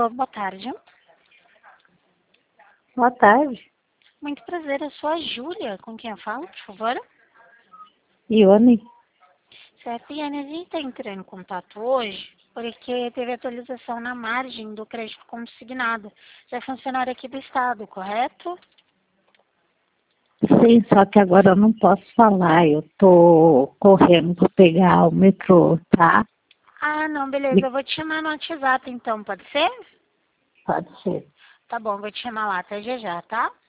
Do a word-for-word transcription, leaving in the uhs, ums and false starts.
Alô, boa tarde. Boa tarde. Muito prazer, eu sou a Júlia. Com quem eu falo, por favor? Ione. Certo, Iane, a gente está entrando em contato hoje porque teve atualização na margem do crédito consignado. Você é funcionário aqui do Estado, correto? Sim, só que agora eu não posso falar. Eu tô correndo para pegar o metrô, tá? Ah, não, beleza. Eu vou te chamar no WhatsApp então, pode ser? Pode ser. Tá bom, vou te chamar lá até já já, tá?